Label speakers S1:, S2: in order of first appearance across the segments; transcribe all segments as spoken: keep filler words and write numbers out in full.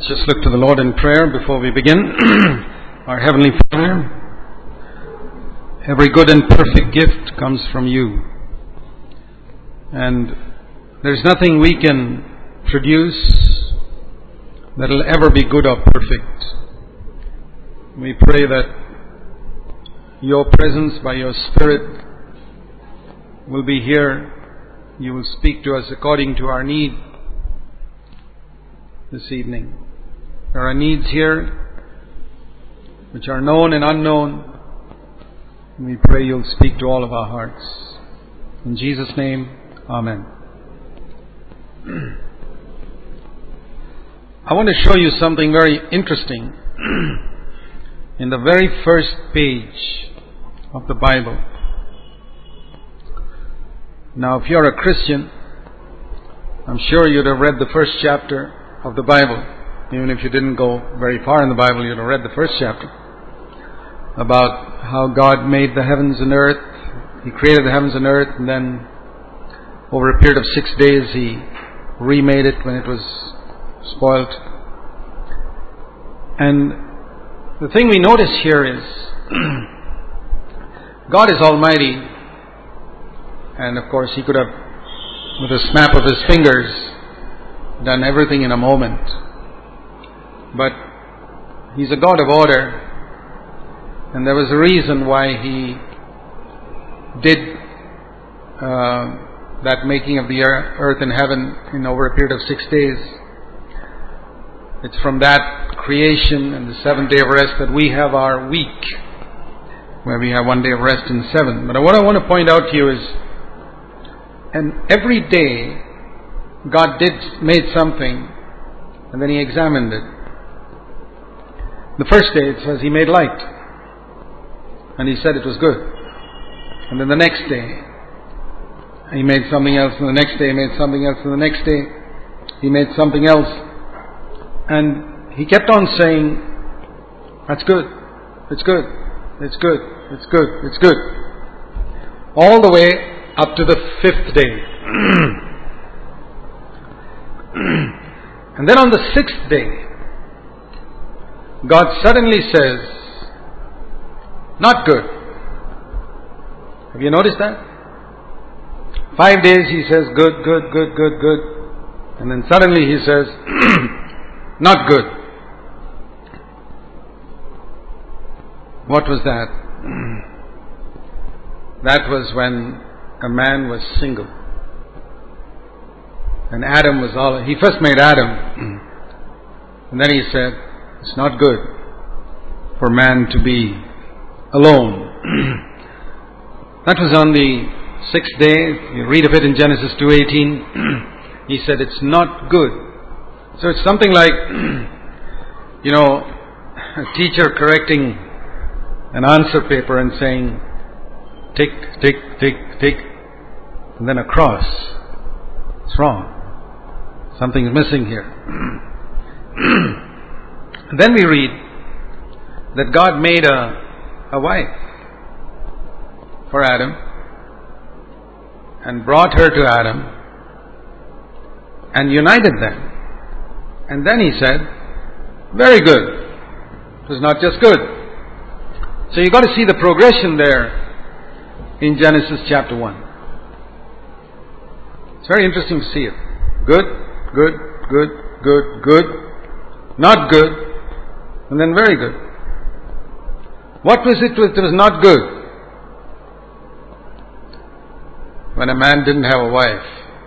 S1: Just look to the Lord in prayer before we begin. Our Heavenly Father, every good and perfect gift comes from you. And there's nothing we can produce that will ever be good or perfect. We pray that your presence by your Spirit will be here. You will speak to us according to our need this evening. There are needs here which are known and unknown. We pray you'll speak to all of our hearts. In Jesus' name, Amen. I want to show you something very interesting in the very first page of the Bible. Now, if you're a Christian, I'm sure you'd have read the first chapter of the Bible. Even if you didn't go very far in the Bible, you'd have read the first chapter about how God made the heavens and earth. He created the heavens and earth, and then over a period of six days He remade it when it was spoilt. And the thing we notice here is God is almighty, and of course He could have, with a snap of His fingers, done everything in a moment. But He's a God of order, and there was a reason why He did uh, that making of the earth and heaven in over a period of six days. It's from that creation and the seventh day of rest that we have our week, where we have one day of rest in seven. But what I want to point out to you is, and every day God did made something, and then He examined it. The first day it says He made light, and He said it was good. And then the next day He made something else, and the next day He made something else, and the next day He made something else. And He kept on saying, that's good, it's good, it's good, it's good, it's good. All the way up to the fifth day. And then on the sixth day, God suddenly says, not good. Have you noticed that? Five days He says, good, good, good, good, good. And then suddenly He says, not good. What was that? That was when a man was single. And Adam was all, He first made Adam. And then He said, it's not good for man to be alone. That was on the sixth day. You read of it in Genesis two eighteen. He said it's not good. So it's something like, you know, a teacher correcting an answer paper and saying, tick, tick, tick, tick, and then a cross. It's wrong. Something's missing here. And then we read that God made a, a wife for Adam and brought her to Adam and united them. And then He said, very good. It was not just good. So you've got to see the progression there in Genesis chapter one. It's very interesting to see it. Good, good, good, good, good, not good, and then very good. What was it that was not good? When a man didn't have a wife.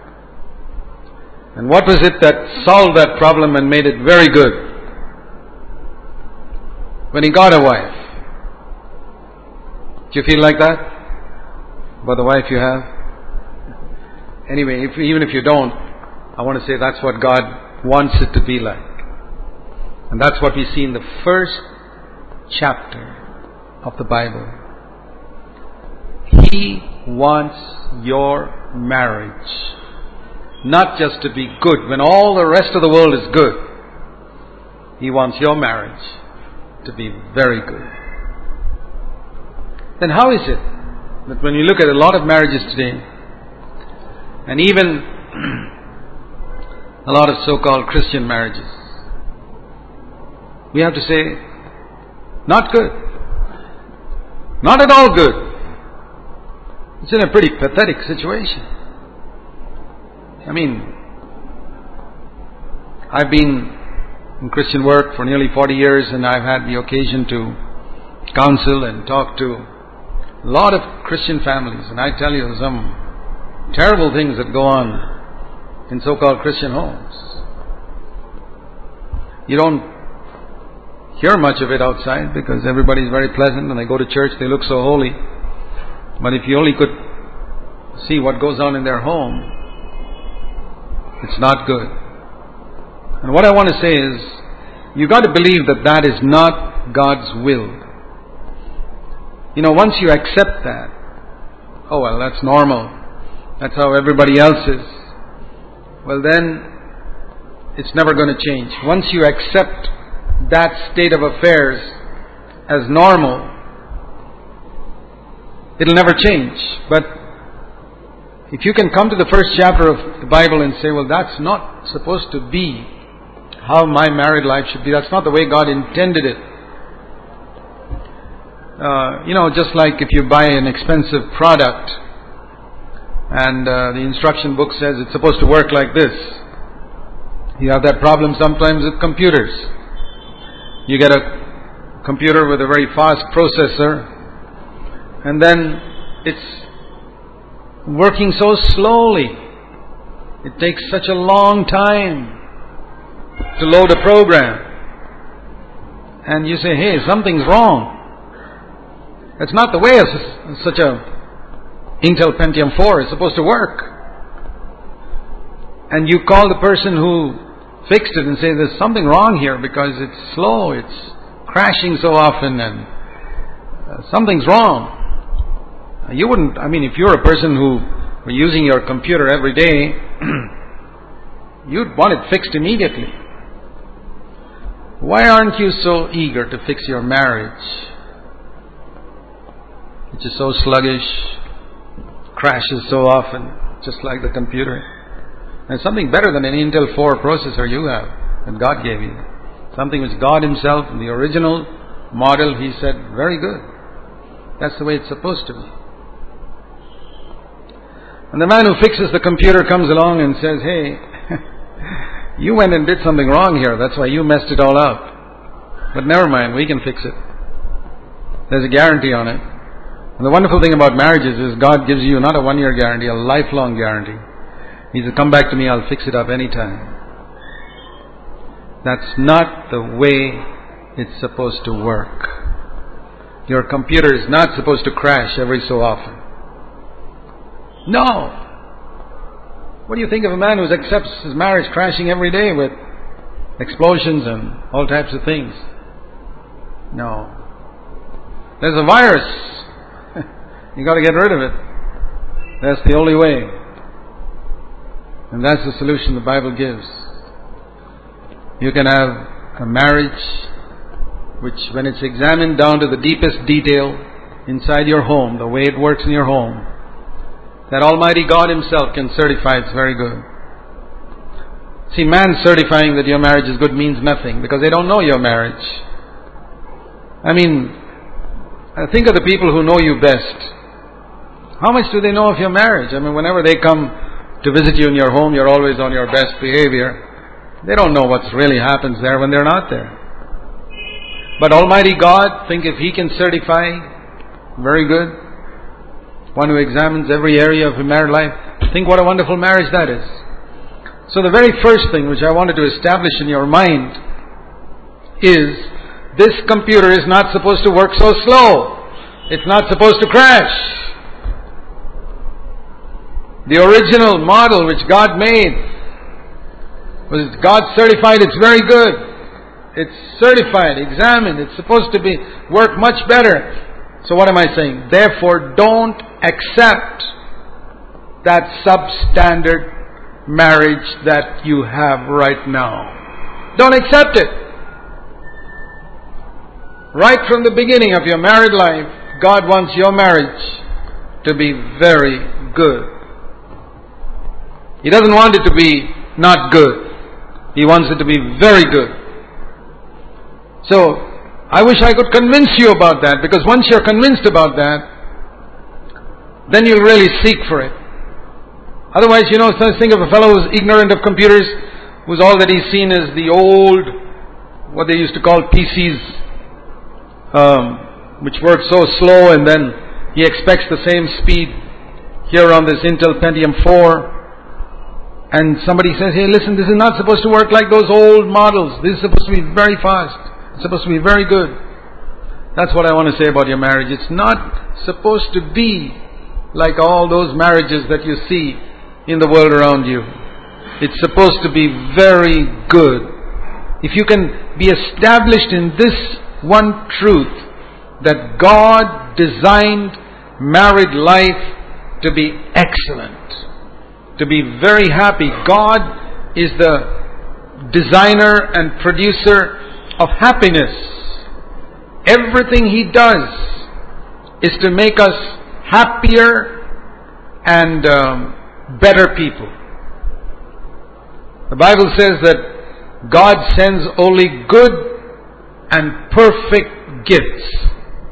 S1: And what was it that solved that problem and made it very good? When he got a wife. Do you feel like that? About the wife you have? Anyway, if, even if you don't, I want to say that's what God wants it to be like. And that's what we see in the first chapter of the Bible. He wants your marriage not just to be good when all the rest of the world is good. He wants your marriage to be very good. Then how is it that when you look at a lot of marriages today, and even a lot of so-called Christian marriages, we have to say, not good. Not at all good. It's in a pretty pathetic situation. I mean, I've been in Christian work for nearly forty years, and I've had the occasion to counsel and talk to a lot of Christian families, and I tell you some terrible things that go on in so-called Christian homes. You don't hear much of it outside because everybody's very pleasant and they go to church, they look so holy. But if you only could see what goes on in their home, it's not good. And what I want to say is, you got to believe that that is not God's will. You know, once you accept that, oh well, that's normal, that's how everybody else is, well then, it's never going to change. Once you accept that state of affairs as normal, it'll never change. But if you can come to the first chapter of the Bible and say, well, that's not supposed to be how my married life should be, that's not the way God intended it. Uh, you know, just like if you buy an expensive product and uh, the instruction book says it's supposed to work like this. You have that problem sometimes with computers. You get a computer with a very fast processor, and then it's working so slowly. It takes such a long time to load a program. And you say, hey, something's wrong. That's not the way a, such a Intel Pentium four is supposed to work. And you call the person who fixed it and say, there's something wrong here because it's slow, it's crashing so often, and uh, something's wrong. You wouldn't, I mean, if you're a person who were using your computer every day, you'd want it fixed immediately. Why aren't you so eager to fix your marriage, which is so sluggish, crashes so often, just like the computer? And something better than an Intel four processor you have, that God gave you. Something which God Himself, in the original model, He said, very good. That's the way it's supposed to be. And the man who fixes the computer comes along and says, hey, you went and did something wrong here, that's why you messed it all up. But never mind, we can fix it. There's a guarantee on it. And the wonderful thing about marriages is God gives you not a one-year guarantee, a lifelong guarantee. He said, come back to me, I'll fix it up anytime. That's not the way it's supposed to work. Your computer is not supposed to crash every so often. No! What do you think of a man who accepts his marriage crashing every day with explosions and all types of things? No. There's a virus. You got to get rid of it. That's the only way. And that's the solution the Bible gives. You can have a marriage which, when it's examined down to the deepest detail inside your home, the way it works in your home, that Almighty God Himself can certify it's very good. See, man certifying that your marriage is good means nothing because they don't know your marriage. I mean, think of the people who know you best. How much do they know of your marriage? I mean, whenever they come to visit you in your home, you're always on your best behavior. They don't know what's really happens there when they're not there. But Almighty God, think if He can certify very good, one who examines every area of your married life, think what a wonderful marriage that is. So the very first thing which I wanted to establish in your mind is this computer is not supposed to work so slow. It's not supposed to crash. The original model which God made was God certified it's very good. It's certified, examined, it's supposed to be work much better. So what am I saying? Therefore, don't accept that substandard marriage that you have right now. Don't accept it. Right from the beginning of your married life, God wants your marriage to be very good. He doesn't want it to be not good. He wants it to be very good. So, I wish I could convince you about that, because once you're convinced about that, then you'll really seek for it. Otherwise, you know, think of a fellow who's ignorant of computers, who's all that he's seen is the old, what they used to call P Cs, um, which work so slow, and then he expects the same speed here on this Intel Pentium four. And somebody says, hey, listen, this is not supposed to work like those old models. This is supposed to be very fast. It's supposed to be very good. That's what I want to say about your marriage. It's not supposed to be like all those marriages that you see in the world around you. It's supposed to be very good. If you can be established in this one truth, that God designed married life to be excellent, to be very happy. God is the designer and producer of happiness. Everything He does is to make us happier and um, better people. The Bible says that God sends only good and perfect gifts.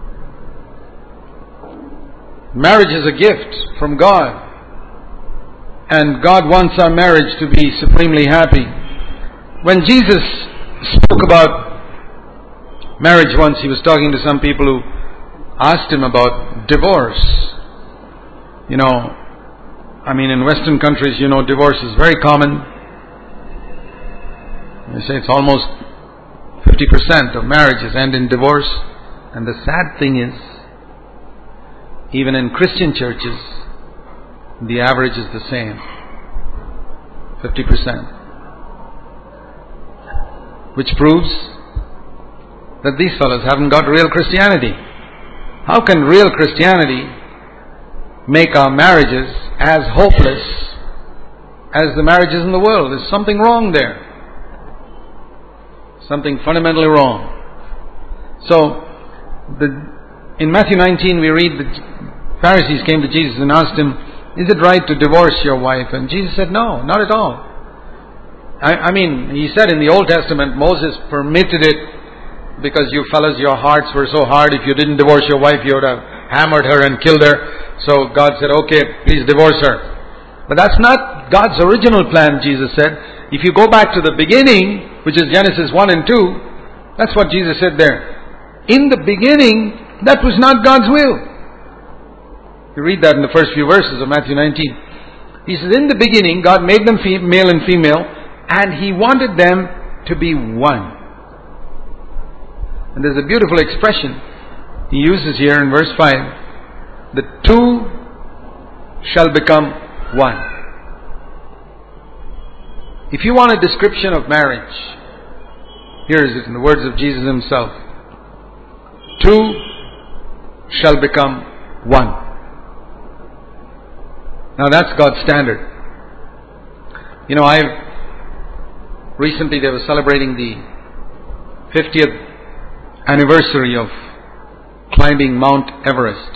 S1: Marriage is a gift from God, and God wants our marriage to be supremely happy. When Jesus spoke about marriage once, He was talking to some people who asked Him about divorce. You know, I mean, in Western countries, you know, divorce is very common. They say it's almost fifty percent of marriages end in divorce. And the sad thing is, even in Christian churches, the average is the same, fifty percent. Which proves that these fellows haven't got real Christianity. How can real Christianity make our marriages as hopeless as the marriages in the world? There's something wrong there. Something fundamentally wrong. So, the, in Matthew nineteen we read that Pharisees came to Jesus and asked Him, is it right to divorce your wife? And Jesus said, no, not at all. I, I mean, He said in the Old Testament, Moses permitted it because you fellas, your hearts were so hard. If you didn't divorce your wife, you would have hammered her and killed her. So God said, okay, please divorce her. But that's not God's original plan, Jesus said. If you go back to the beginning, which is Genesis one and two, that's what Jesus said there. In the beginning, that was not God's will. You read that in the first few verses of Matthew nineteen. He says, in the beginning, God made them male and female, and He wanted them to be one. And there's a beautiful expression He uses here in verse five. The two shall become one. If you want a description of marriage, here is it in the words of Jesus Himself. Two shall become one. Now that's God's standard. You know, I recently they were celebrating the fiftieth anniversary of climbing Mount Everest.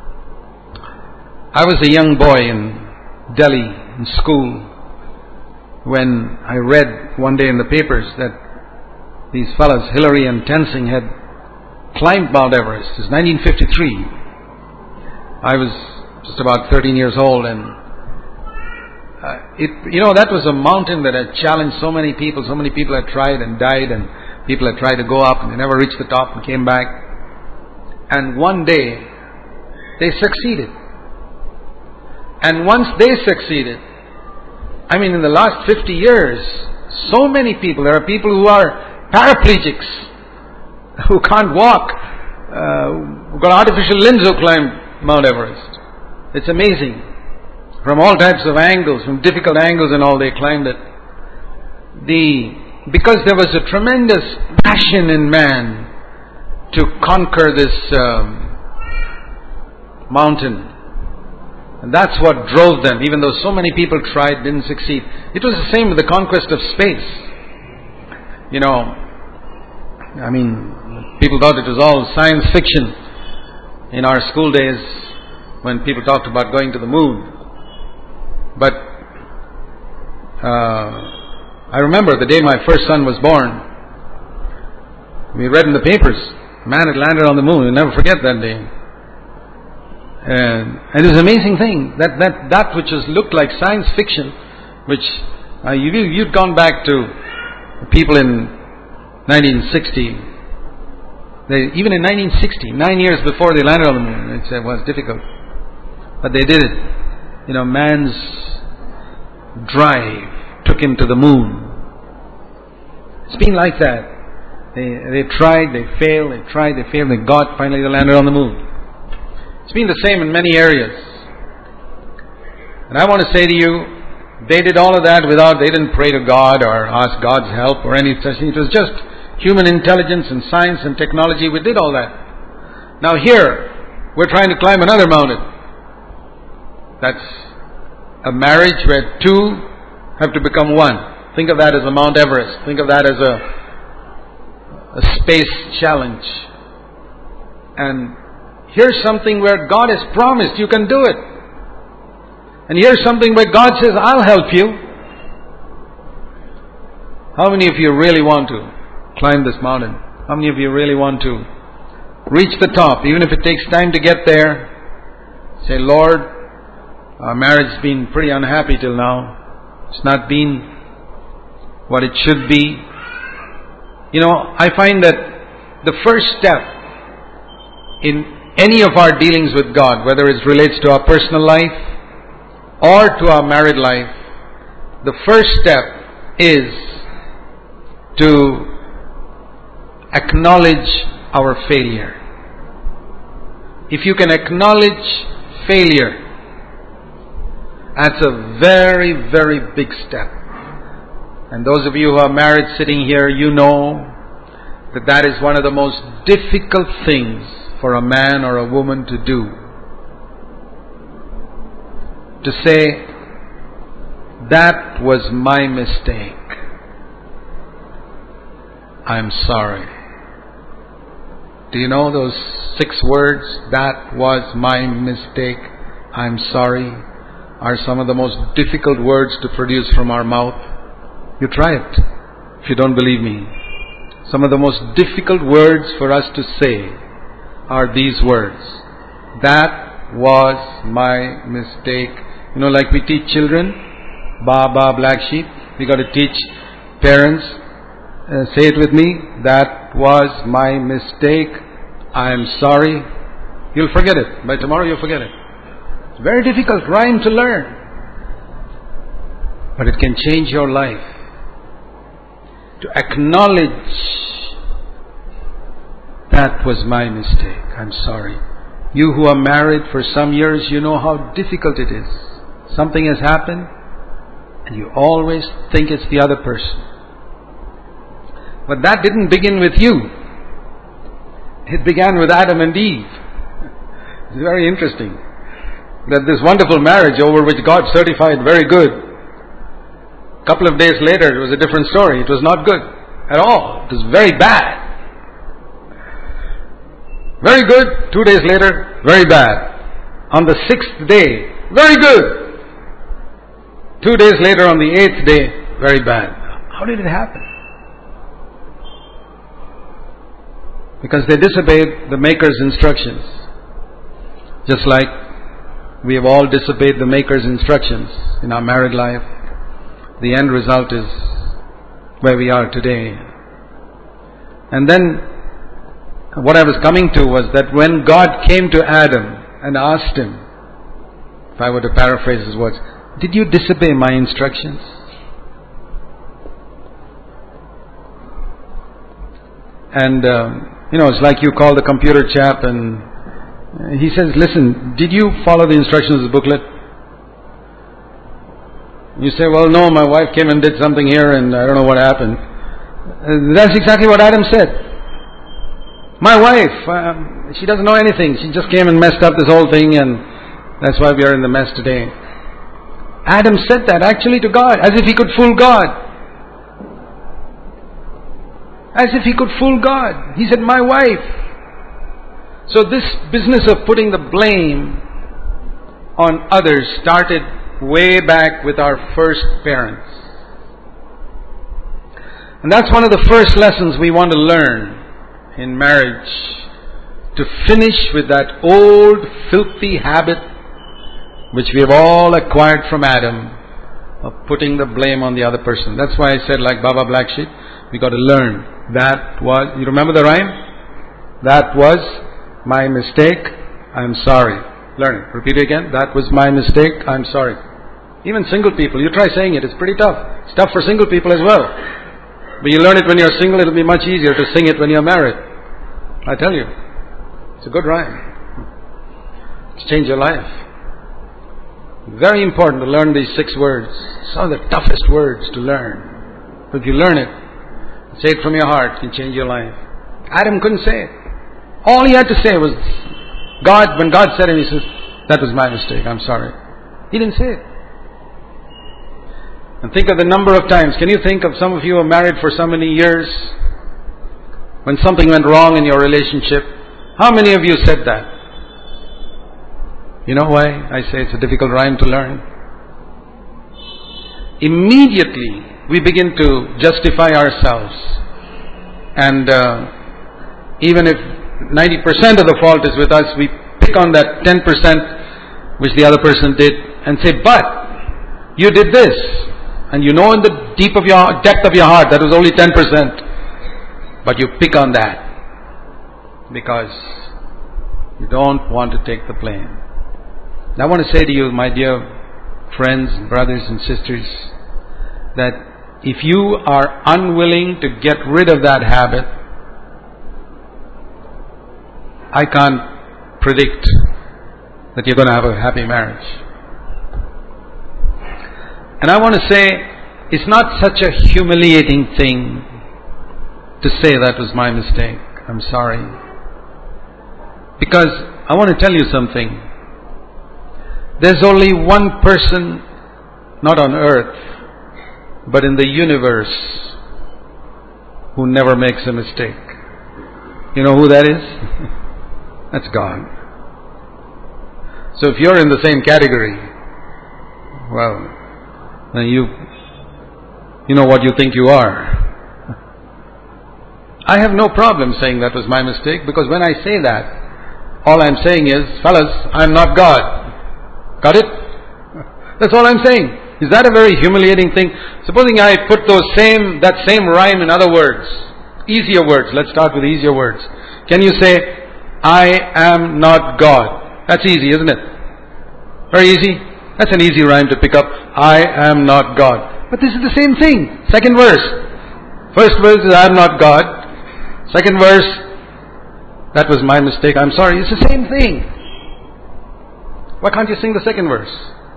S1: I was a young boy in Delhi in school when I read one day in the papers that these fellows, Hillary and Tenzing, had climbed Mount Everest. It was nineteen fifty-three. I was just about thirteen years old, and uh, it, you know, that was a mountain that had challenged so many people. So many people had tried and died, and people had tried to go up and they never reached the top and came back. And one day they succeeded. And once they succeeded, I mean, in the last fifty years, so many people, there are people who are paraplegics, who can't walk, uh, who've got artificial limbs who climb Mount Everest. It's amazing. From all types of angles, from difficult angles and all, they climbed it. The, because there was a tremendous passion in man to conquer this um, mountain. And that's what drove them, even though so many people tried, didn't succeed. It was the same with the conquest of space. You know, I mean, people thought it was all science fiction in our school days when people talked about going to the moon. But uh, I remember the day my first son was born, We read in the papers, man had landed on the moon. We'll never forget that day. And, and it was an amazing thing. That that that which was looked like science fiction, which uh, you, you'd gone back to people in nineteen sixty. They, even in nineteen sixty, nine years before they landed on the moon, it was difficult. But they did it. You know, man's drive took him to the moon. It's been like that. They they tried, they failed, they tried, they failed, they got, finally they landed on the moon. It's been the same in many areas. And I want to say to you, they did all of that without, they didn't pray to God or ask God's help or any such thing. It was just human intelligence and science and technology. We did all that. Now here, we're trying to climb another mountain. That's a marriage where two have to become one. Think of that as a Mount Everest. Think of that as a, a space challenge. And here's something where God has promised you can do it. And here's something where God says, I'll help you. How many of you really want to climb this mountain? How many of you really want to reach the top, even if it takes time to get there? Say, Lord, our marriage has been pretty unhappy till now. It's not been what it should be. You know, I find that the first step in any of our dealings with God, whether it relates to our personal life or to our married life, the first step is to acknowledge our failure. If you can acknowledge failure, that's a very, very big step. And those of you who are married sitting here, you know that that is one of the most difficult things for a man or a woman to do. To say, that was my mistake. I'm sorry. Do you know those six words, that was my mistake, I'm sorry, are some of the most difficult words to produce from our mouth? You try it, if you don't believe me. Some of the most difficult words for us to say are these words. That was my mistake. You know, like we teach children, ba ba black sheep. We got to teach parents, uh, say it with me, that was my mistake, I am sorry. You'll forget it. By tomorrow you'll forget it. It's very difficult rhyme to learn. But it can change your life. To acknowledge, that was my mistake, I'm sorry. You who are married for some years, you know how difficult it is. Something has happened and you always think it's the other person. But that didn't begin with you. It began with Adam and Eve. It's very interesting that this wonderful marriage over which God certified very good, a couple of days later, it was a different story. It was not good at all. It was very bad. Very good. Two days later, very bad. On the sixth day, very good. Two days later, on the eighth day, very bad. How did it happen? Because they disobeyed the Maker's instructions. Just like we have all disobeyed the Maker's instructions in our married life. The end result is where we are today. And then what I was coming to was that when God came to Adam and asked him, if I were to paraphrase his words, did you disobey my instructions? And um, you know, it's like you call the computer chap and he says, listen, did you follow the instructions of the booklet? You say, well, no, my wife came and did something here and I don't know what happened. And that's exactly what Adam said. My wife, um, she doesn't know anything. She just came and messed up this whole thing and that's why we are in the mess today. Adam said that actually to God, as if he could fool God. As if he could fool God. He said, my wife. So this business of putting the blame on others started way back with our first parents. And that's one of the first lessons we want to learn in marriage to finish with that old filthy habit which we have all acquired from Adam of putting the blame on the other person. That's why I said, like Baba Black Sheep, we got to learn. That was, you remember the rhyme? That was my mistake, I'm sorry. Learn it. Repeat it again. That was my mistake, I'm sorry. Even single people, you try saying it, it's pretty tough. It's tough for single people as well. But you learn it when you're single, it'll be much easier to sing it when you're married. I tell you. It's a good rhyme. It's changed your life. Very important to learn these six words. Some of the toughest words to learn. But if you learn it, say it from your heart, it can change your life. Adam couldn't say it. All he had to say was, God, when God said it, he says, that was my mistake, I'm sorry. He didn't say it. And think of the number of times. Can you think of some of you who are married for so many years, when something went wrong in your relationship? How many of you said that? You know why I say it's a difficult rhyme to learn? Immediately we begin to justify ourselves. And uh, even if ninety percent of the fault is with us, we pick on that ten percent which the other person did and say, but you did this. And you know in the deep of your depth of your heart that was only ten percent. But you pick on that because you don't want to take the blame. And I want to say to you, my dear friends, brothers and sisters, that if you are unwilling to get rid of that habit, I can't predict that you're going to have a happy marriage. And I want to say, it's not such a humiliating thing to say that was my mistake, I'm sorry. Because I want to tell you something. There's only one person, not on earth, but in the universe, who never makes a mistake. You know who that is? That's God. So if you're in the same category, well, then you, you know what you think you are. I have no problem saying that was my mistake, because when I say that, all I'm saying is, fellas, I'm not God. Got it? That's all I'm saying. Is that a very humiliating thing? Supposing I put those same, that same rhyme in other words, easier words. Let's start with easier words. Can you say, I am not God? That's easy, isn't it? Very easy. That's an easy rhyme to pick up. I am not God. But this is the same thing. Second verse. First verse is I am not God. Second verse, that was my mistake, I'm sorry. It's the same thing. Why can't you sing the second verse?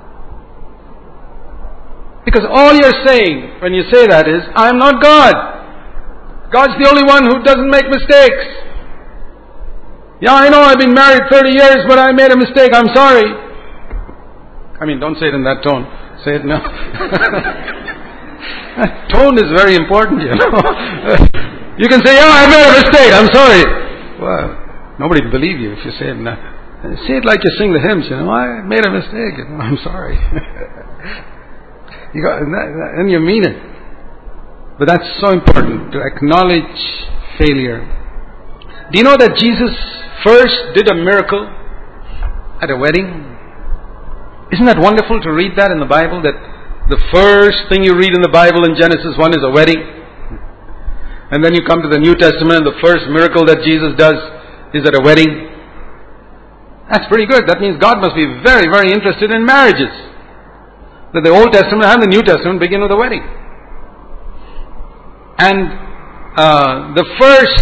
S1: Because all you're saying when you say that is, I am not God. God's the only one who doesn't make mistakes. Yeah, I know I've been married thirty years, but I made a mistake, I'm sorry. I mean, don't say it in that tone. Say it now. Tone is very important, you know. You can say, yeah, I made a mistake, I'm sorry. Well, nobody will believe you if you say it now. Say it like you sing the hymns, you know. I made a mistake, you know, I'm sorry. You got, and you mean it. But that's so important, to acknowledge failure. Do you know that Jesus first did a miracle at a wedding? Isn't that wonderful to read that in the Bible? That the first thing you read in the Bible in Genesis one is a wedding. And then you come to the New Testament and the first miracle that Jesus does is at a wedding. That's pretty good. That means God must be very, very interested in marriages. That the Old Testament and the New Testament begin with a wedding. And uh, the first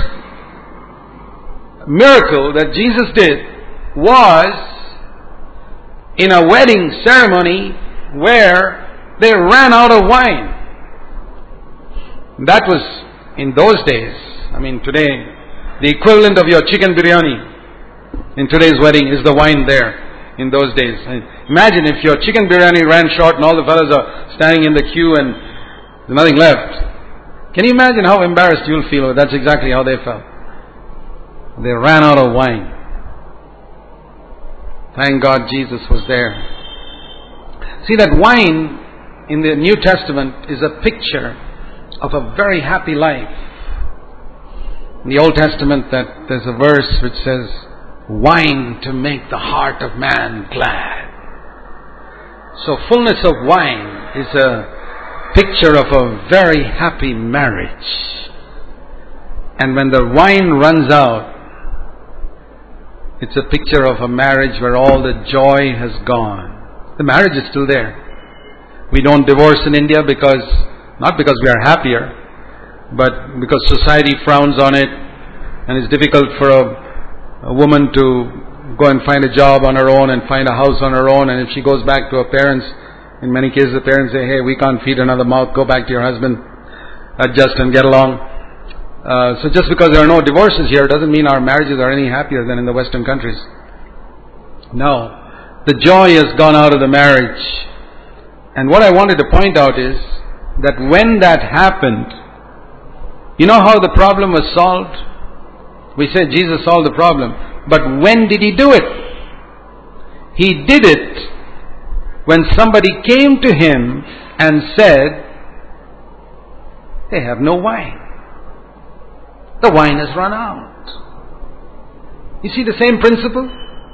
S1: miracle that Jesus did was in a wedding ceremony where they ran out of wine. That was in those days. I mean, today, the equivalent of your chicken biryani in today's wedding is the wine there. In those days, imagine if your chicken biryani ran short and all the fellas are standing in the queue and there's nothing left. Can you imagine how embarrassed you'll feel? That's exactly how they felt. They ran out of wine. Thank God Jesus was there. See, that wine in the New Testament is a picture of a very happy life. In the Old Testament, that there's a verse which says, wine to make the heart of man glad. So fullness of wine is a picture of a very happy marriage. And when the wine runs out, it's a picture of a marriage where all the joy has gone. The marriage is still there. We don't divorce in India because, not because we are happier, but because society frowns on it, and it's difficult for a, a woman to go and find a job on her own and find a house on her own. And if she goes back to her parents, in many cases the parents say, hey, we can't feed another mouth, go back to your husband, adjust and get along. Uh, so just because there are no divorces here doesn't mean our marriages are any happier than in the Western countries. No. The joy has gone out of the marriage. And what I wanted to point out is that when that happened, you know how the problem was solved? We said Jesus solved the problem. But when did He do it? He did it when somebody came to Him and said, they have no wine. The wine has run out. You see the same principle?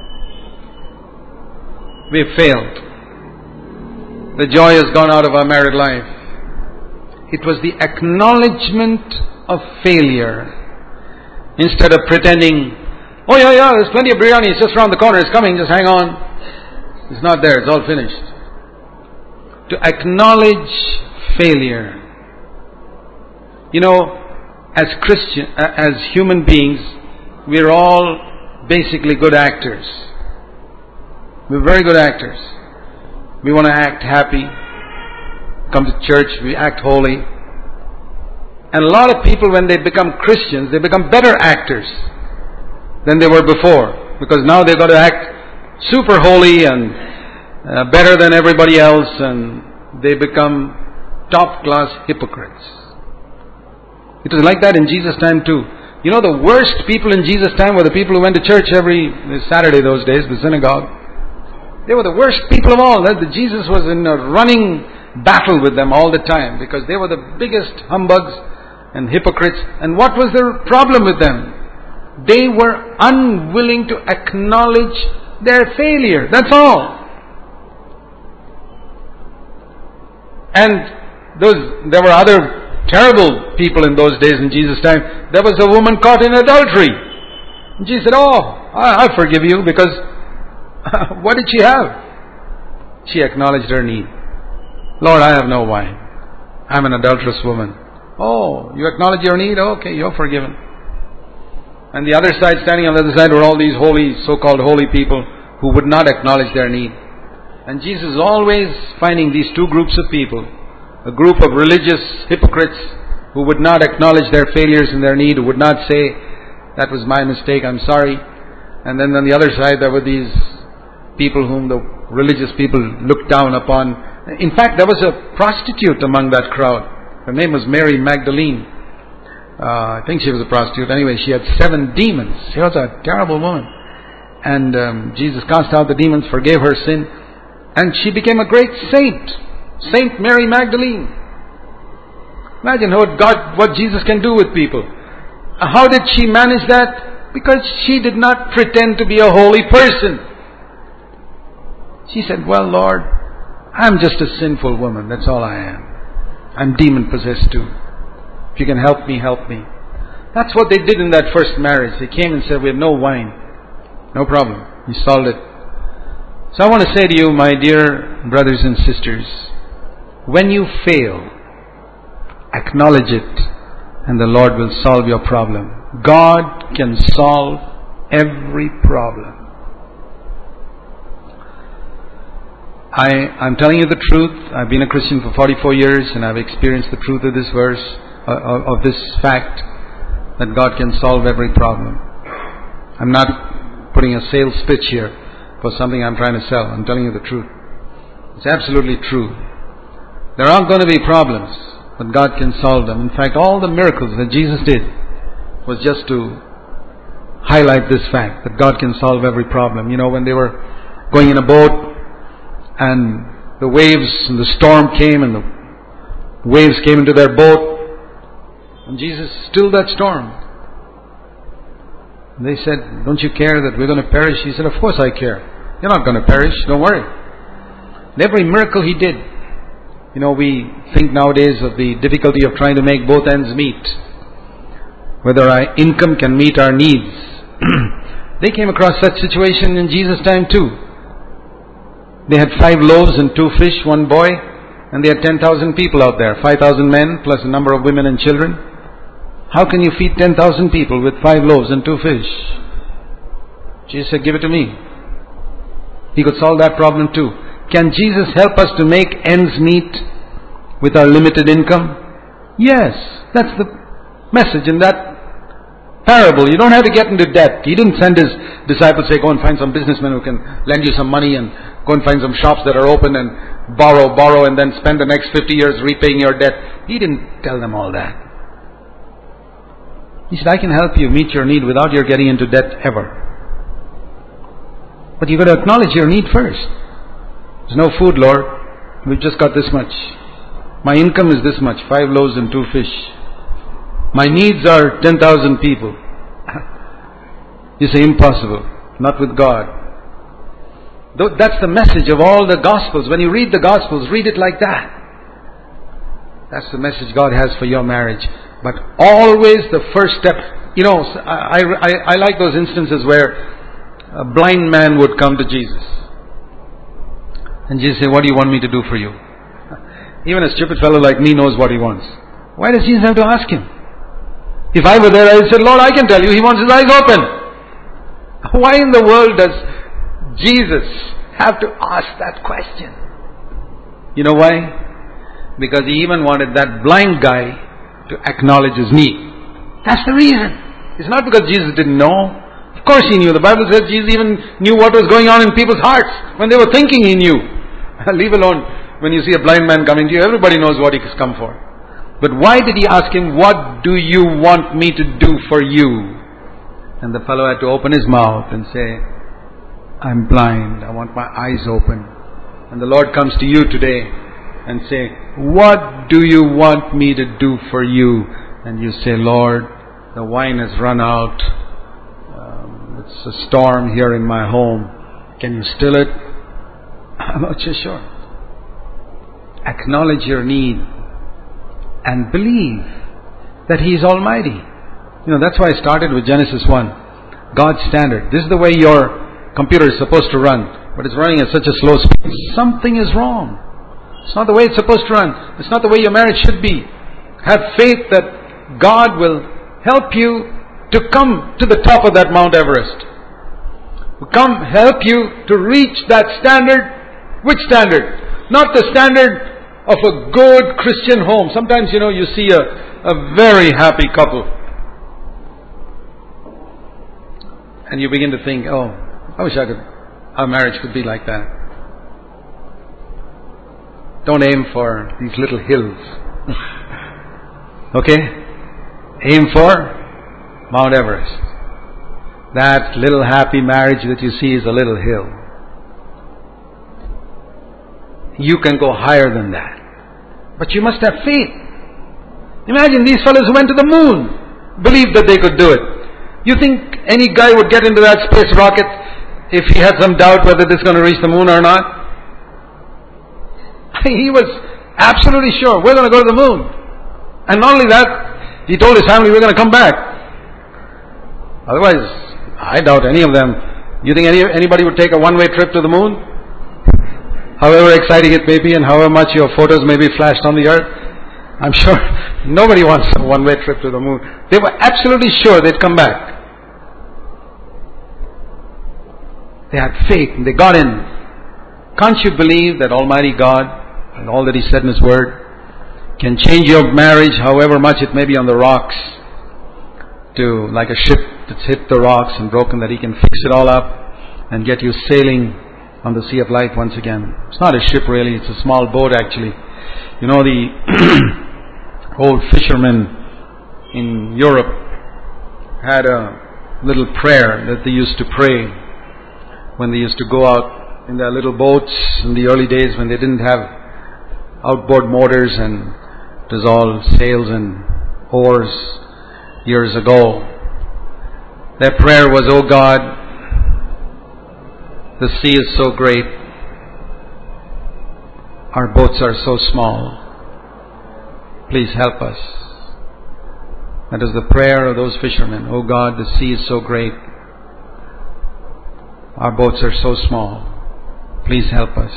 S1: We have failed. The joy has gone out of our married life. It was the acknowledgement of failure. Instead of pretending, oh yeah, yeah, there's plenty of biryani, it's just around the corner, it's coming, just hang on. It's not there, it's all finished. To acknowledge failure. You know, as Christian, as human beings, we're all basically good actors. We're very good actors. We want to act happy, come to church, we act holy. And a lot of people, when they become Christians, they become better actors than they were before. Because now they've got to act super holy and uh, better than everybody else, and they become top-class hypocrites. It was like that in Jesus' time too. You know, the worst people in Jesus' time were the people who went to church every Saturday those days, the synagogue. They were the worst people of all. Jesus was in a running battle with them all the time because they were the biggest humbugs and hypocrites. And what was the problem with them? They were unwilling to acknowledge their failure. That's all. And those, there were other terrible people in those days in Jesus' time. There was a woman caught in adultery. And Jesus said, oh, I, I forgive you because what did she have? She acknowledged her need. Lord, I have no wine. I'm an adulterous woman. Oh, you acknowledge your need? Okay, you're forgiven. And the other side, standing on the other side, were all these holy, so-called holy people who would not acknowledge their need. And Jesus is always finding these two groups of people. A group of religious hypocrites who would not acknowledge their failures and their need, who would not say, that was my mistake, I'm sorry. And then on the other side there were these people whom the religious people looked down upon. In fact, there was a prostitute among that crowd. Her name was Mary Magdalene. Uh, I think she was a prostitute. Anyway, she had seven demons. She was a terrible woman. And um, Jesus cast out the demons, forgave her sin, and she became a great saint. Saint Mary Magdalene. Imagine what God, what Jesus can do with people. How did she manage that? Because she did not pretend to be a holy person. She said, well, Lord, I'm just a sinful woman. That's all I am. I'm demon possessed too. If you can help me, help me. That's what they did in that first marriage. They came and said, we have no wine. No problem. He solved it. So I want to say to you, my dear brothers and sisters, when you fail, acknowledge it and the Lord will solve your problem. God can solve every problem. I, I'm telling you the truth. I've been a Christian for forty-four years and I've experienced the truth of this verse, uh, of this fact, that God can solve every problem. I'm not putting a sales pitch here for something I'm trying to sell. I'm telling you the truth. It's absolutely true. There aren't going to be problems, but God can solve them. In fact, all the miracles that Jesus did was just to highlight this fact, that God can solve every problem. You know, when they were going in a boat, and the waves and the storm came and the waves came into their boat, and Jesus stilled that storm. They said, don't you care that we're going to perish? He said, of course I care. You're not going to perish, don't worry. And every miracle he did. You know, we think nowadays of the difficulty of trying to make both ends meet. Whether our income can meet our needs. They came across such situation in Jesus' time too. They had five loaves and two fish, one boy, and they had ten thousand people out there. five thousand men plus a number of women and children. How can you feed ten thousand people with five loaves and two fish? Jesus said, give it to me. He could solve that problem too. Can Jesus help us to make ends meet with our limited income? Yes, that's the message in that parable. You don't have to get into debt. He didn't send his disciples say, go and find some businessmen who can lend you some money and go and find some shops that are open and borrow, borrow and then spend the next fifty years repaying your debt. He didn't tell them all that. He said, I can help you meet your need without your getting into debt ever. But you've got to acknowledge your need first. There's no food, Lord. We've just got this much. My income is this much, five loaves and two fish. My needs are ten thousand people. You say, impossible. Not with God. That's the message of all the Gospels. When you read the Gospels, read it like that. That's the message God has for your marriage. But always the first step. You know, I, I, I like those instances where a blind man would come to Jesus. And Jesus say, what do you want me to do for you? Even a stupid fellow like me knows what he wants. Why does Jesus have to ask him? If I were there, I would say, Lord, I can tell you, he wants his eyes open. Why in the world does Jesus have to ask that question? You know why? Because he even wanted that blind guy to acknowledge his need. That's the reason. It's not because Jesus didn't know. Of course he knew. The Bible says Jesus even knew what was going on in people's hearts. When they were thinking, he knew. Leave alone when you see a blind man coming to you, everybody knows what he's come for. But why did he ask him, what do you want me to do for you? And the fellow had to open his mouth and say, I'm blind. I want my eyes open. And the Lord comes to you today and say, what do you want me to do for you? And you say, Lord, the wine has run out. Um, it's a storm here in my home. Can you still it? I'm not so sure. Acknowledge your need and believe that He is Almighty. You know, that's why I started with Genesis one. God's standard. This is the way your computer is supposed to run, but it's running at such a slow speed. Something is wrong. It's not the way it's supposed to run. It's not the way your marriage should be. Have faith that God will help you to come to the top of that Mount Everest. Will come help you to reach that standard. Which standard? Not the standard of a good Christian home. Sometimes, you know, you see a, a very happy couple. And you begin to think, oh, I wish I could, our marriage could be like that. Don't aim for these little hills. Okay? Aim for Mount Everest. That little happy marriage that you see is a little hill. You can go higher than that. But you must have faith. Imagine these fellows who went to the moon, believed that they could do it. You think any guy would get into that space rocket if he had some doubt whether this is going to reach the moon or not? He was absolutely sure, we're going to go to the moon. And not only that, he told his family, we're going to come back. Otherwise, I doubt any of them. You think any, anybody would take a one-way trip to the moon? However exciting it may be and however much your photos may be flashed on the earth, I'm sure nobody wants a one-way trip to the moon. They were absolutely sure they'd come back. They had faith and they got in. Can't you believe that Almighty God and all that He said in His Word can change your marriage however much it may be on the rocks to like a ship that's hit the rocks and broken, that He can fix it all up and get you sailing on the sea of life once again. It's not a ship really, it's a small boat actually. You know, the old fishermen in Europe had a little prayer that they used to pray when they used to go out in their little boats in the early days when they didn't have outboard motors and it was all sails and oars years ago. Their prayer was, "Oh God, the sea is so great. Our boats are so small. Please help us." That is the prayer of those fishermen. "Oh God, the sea is so great. Our boats are so small. Please help us."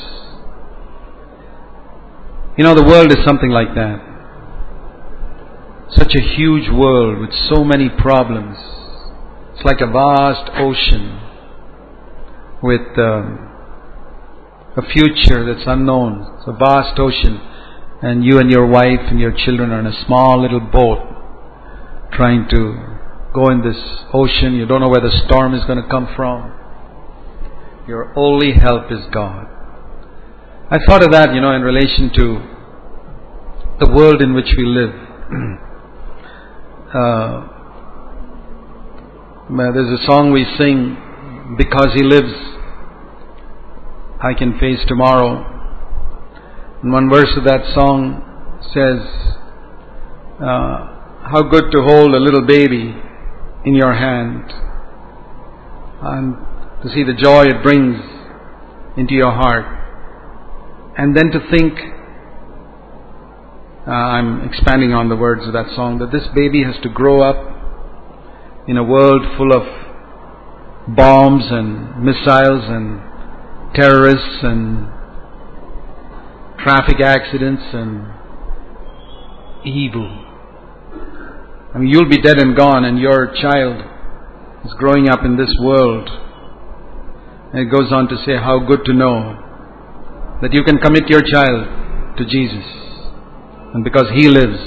S1: You know, the world is something like that. Such a huge world with so many problems. It's like a vast ocean with um, a future that's unknown. It's a vast ocean, and you and your wife and your children are in a small little boat trying to go in this ocean. You don't know where the storm is going to come from. Your only help is God. I thought of that, you know, in relation to the world in which we live. uh, there's a song we sing, "Because He lives, I can face tomorrow." And one verse of that song says, uh, "How good to hold a little baby in your hand and to see the joy it brings into your heart. And then to think," uh, I'm expanding on the words of that song, "that this baby has to grow up in a world full of bombs and missiles and terrorists and traffic accidents and evil. I mean, you'll be dead and gone, and your child is growing up in this world." And it goes on to say, how good to know that you can commit your child to Jesus. And because He lives,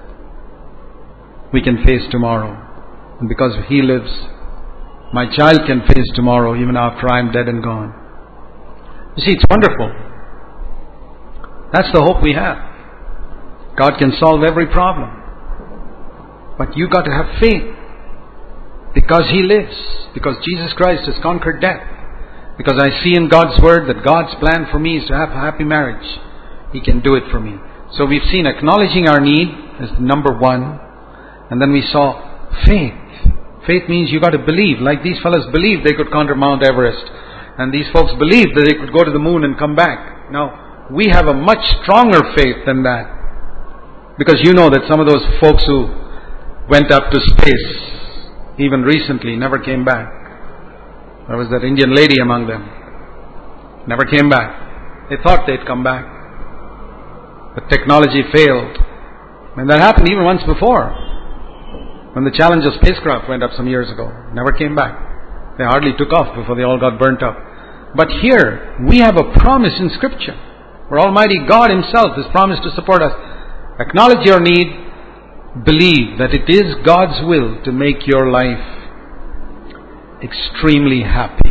S1: we can face tomorrow. And because He lives, my child can face tomorrow even after I'm dead and gone. You see, it's wonderful. That's the hope we have. God can solve every problem. But you got to have faith. Because He lives. Because Jesus Christ has conquered death. Because I see in God's Word that God's plan for me is to have a happy marriage. He can do it for me. So we've seen acknowledging our need as number one. And then we saw faith. Faith means you got to believe. Like these fellows believed they could conquer Mount Everest. And these folks believed that they could go to the moon and come back. Now, we have a much stronger faith than that. Because you know that some of those folks who went up to space, even recently, never came back. There was that Indian lady among them. Never came back. They thought they'd come back. But technology failed. And that happened even once before. When the Challenger spacecraft went up some years ago. Never came back. They hardly took off before they all got burnt up. But here, we have a promise in Scripture. Where Almighty God Himself has promised to support us. Acknowledge your need. Believe that it is God's will to make your life extremely happy.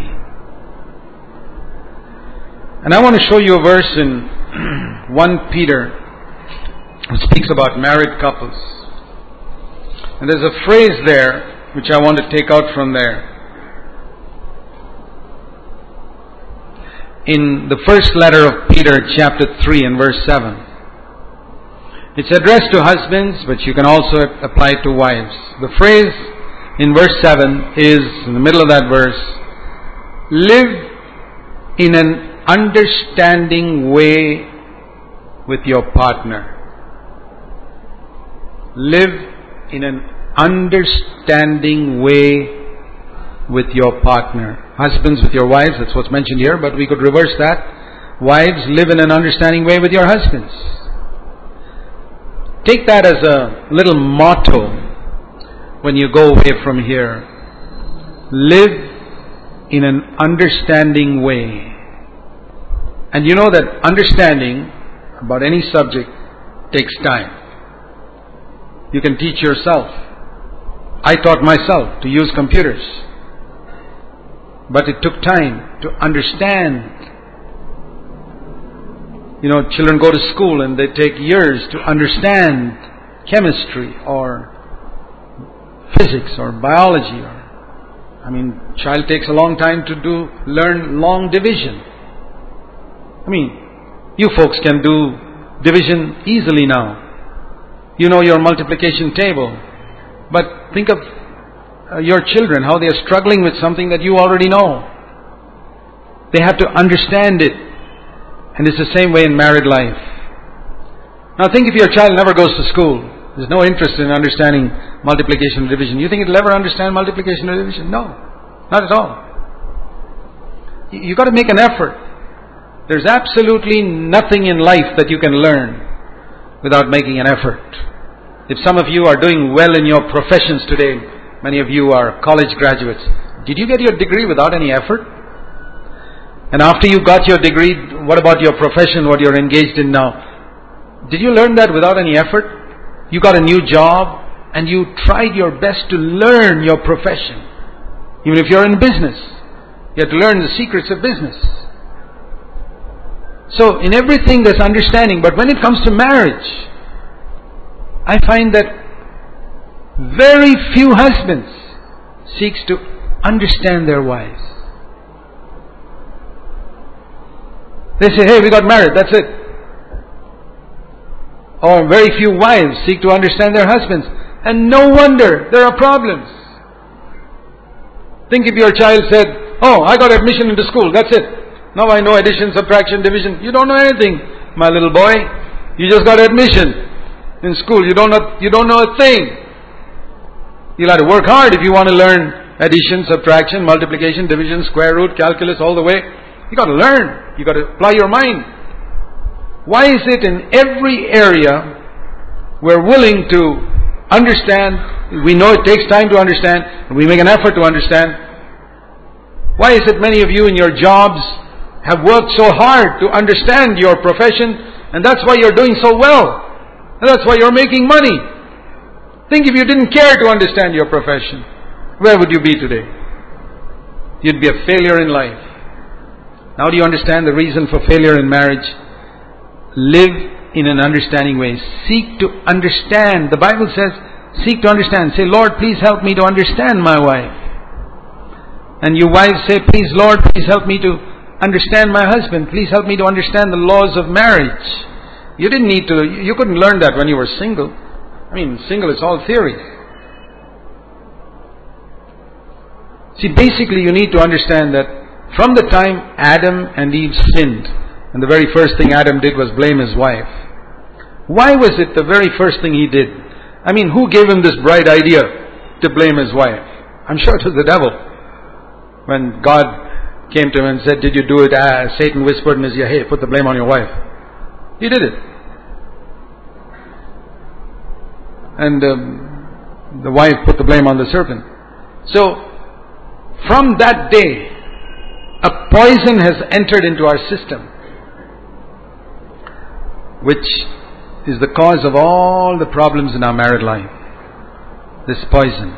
S1: And I want to show you a verse in First Peter which speaks about married couples. And there's a phrase there which I want to take out from there. In the first letter of Peter, chapter three and verse seven. It's addressed to husbands, but you can also apply it to wives. The phrase in verse seven is, in the middle of that verse, live in an understanding way with your partner. Live in an understanding way with your partner. Husbands with your wives, that's what's mentioned here, but we could reverse that. Wives, live in an understanding way with your husbands. Take that as a little motto when you go away from here. Live in an understanding way. And you know that understanding about any subject takes time. You can teach yourself. I taught myself to use computers. But it took time to understand. You know, children go to school and they take years to understand chemistry or physics or biology. Or, I mean, child takes a long time to do learn long division. I mean, you folks can do division easily now. You know your multiplication table. But think of uh, your children, how they are struggling with something that you already know. They have to understand it. And it's the same way in married life. Now think if your child never goes to school, there's no interest in understanding multiplication and division. You think it'll ever understand multiplication and division? No, not at all. You've got to make an effort. There's absolutely nothing in life that you can learn without making an effort. If some of you are doing well in your professions today, many of you are college graduates, did you get your degree without any effort? And after you got your degree, what about your profession, what you're engaged in now? Did you learn that without any effort? You got a new job and you tried your best to learn your profession. Even if you're in business, you have to learn the secrets of business. So in everything there's understanding, but when it comes to marriage, I find that very few husbands seeks to understand their wives. They say, hey, we got married, that's it. Or very few wives seek to understand their husbands. And no wonder there are problems. Think if your child said, oh, I got admission into school, that's it. Now I know addition, subtraction, division. You don't know anything, my little boy. You just got admission in school. You don't know, you don't know a thing. You'll have to work hard if you want to learn addition, subtraction, multiplication, division, square root, calculus, all the way. You got to learn. You got to apply your mind. Why is it in every area we're willing to understand? We know it takes time to understand, and we make an effort to understand. Why is it many of you in your jobs have worked so hard to understand your profession, and that's why you're doing so well, and that's why you're making money? Think if you didn't care to understand your profession, where would you be today? You'd be a failure in life. Now do you understand the reason for failure in marriage? Live in an understanding way. Seek to understand. The Bible says, seek to understand. Say, Lord, please help me to understand my wife. And you wives say, please, Lord, please help me to understand my husband. Please help me to understand the laws of marriage. You didn't need to, you couldn't learn that when you were single. I mean, single is all theory. See, basically you need to understand that from the time Adam and Eve sinned, and the very first thing Adam did was blame his wife. Why was it the very first thing he did? I mean, who gave him this bright idea to blame his wife? I'm sure it was the devil. When God came to him and said, did you do it? Ah, Satan whispered in his ear, hey, put the blame on your wife. He did it. And um, the wife put the blame on the serpent. So, from that day, a poison has entered into our system, which is the cause of all the problems in our married life. This poison.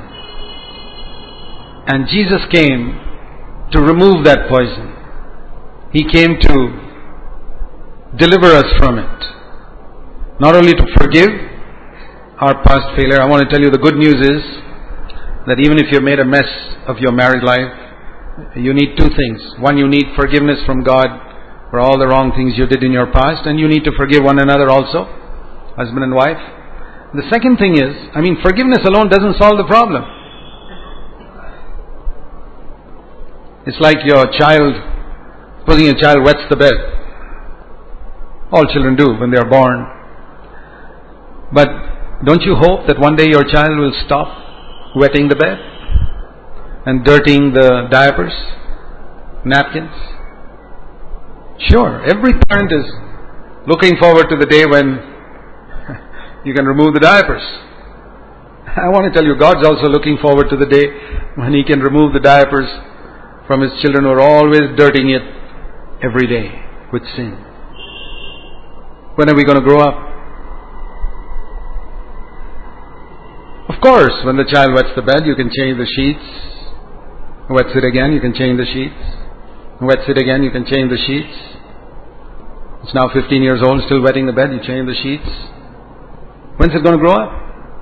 S1: And Jesus came to remove that poison. He came to deliver us from it. Not only to forgive our past failure. I want to tell you the good news is that even if you've made a mess of your married life, you need two things. One, you need forgiveness from God for all the wrong things you did in your past, and you need to forgive one another also, husband and wife. The second thing is, I mean, forgiveness alone doesn't solve the problem. It's like your child, supposing a child wets the bed. All children do when they are born. But don't you hope that one day your child will stop wetting the bed and dirtying the diapers, napkins? Sure, every parent is looking forward to the day when you can remove the diapers. I want to tell you, God's also looking forward to the day when He can remove the diapers from His children who are always dirtying it every day with sin. When are we going to grow up? Of course, when the child wets the bed, you can change the sheets. Wets it again, you can change the sheets. Wets it again, you can change the sheets. It's now fifteen years old, still wetting the bed, you change the sheets. When's it going to grow up?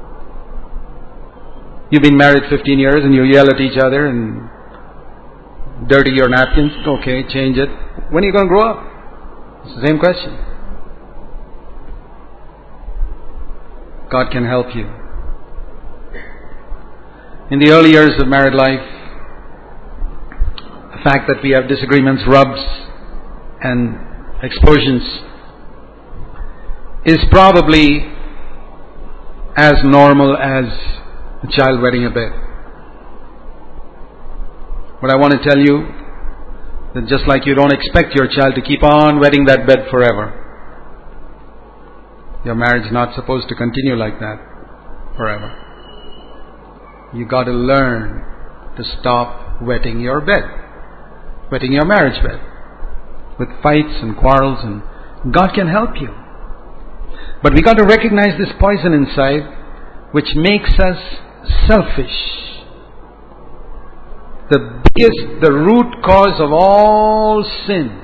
S1: You've been married fifteen years and you yell at each other and dirty your napkins. Okay, change it. When are you going to grow up? It's the same question. God can help you. In the early years of married life, the fact that we have disagreements, rubs and explosions is probably as normal as a child wetting a bed. But I want to tell you that just like you don't expect your child to keep on wetting that bed forever, your marriage is not supposed to continue like that forever. You got to learn to stop wetting your bed, wetting your marriage bed with fights and quarrels, and God can help you. But we got to recognize this poison inside which makes us selfish. The biggest, the root cause of all sin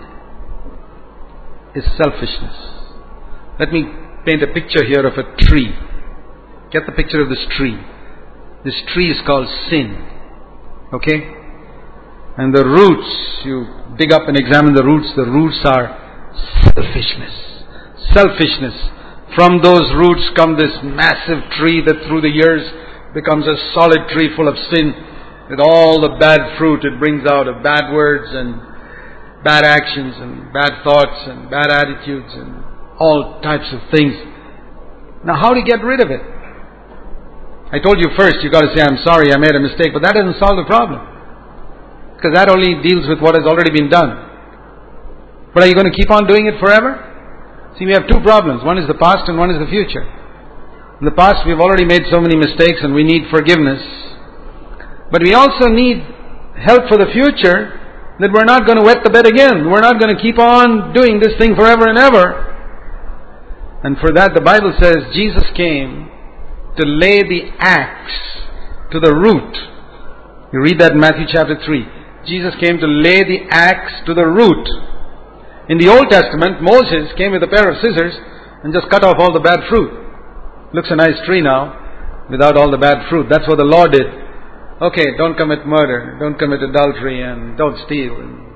S1: is selfishness. Let me paint a picture here of a tree. Get the picture of this tree. This tree is called sin. Okay? And the roots, you dig up and examine the roots, the roots are selfishness. Selfishness. From those roots come this massive tree that through the years becomes a solid tree full of sin, with all the bad fruit it brings out of bad words and bad actions and bad thoughts and bad attitudes and all types of things. Now, how to get rid of it? I told you first, you got to say, I'm sorry, I made a mistake, but that doesn't solve the problem, because that only deals with what has already been done. But are you going to keep on doing it forever? See, we have two problems. One is the past and one is the future. In the past, we've already made so many mistakes and we need forgiveness. But we also need help for the future, that we're not going to wet the bed again. We're not going to keep on doing this thing forever and ever. And for that, the Bible says Jesus came to lay the axe to the root. You read that in Matthew chapter three. Jesus came to lay the axe to the root. In the Old Testament, Moses came with a pair of scissors and just cut off all the bad fruit. Looks a nice tree now, without all the bad fruit. That's what the law did. Okay, don't commit murder, don't commit adultery, and don't steal,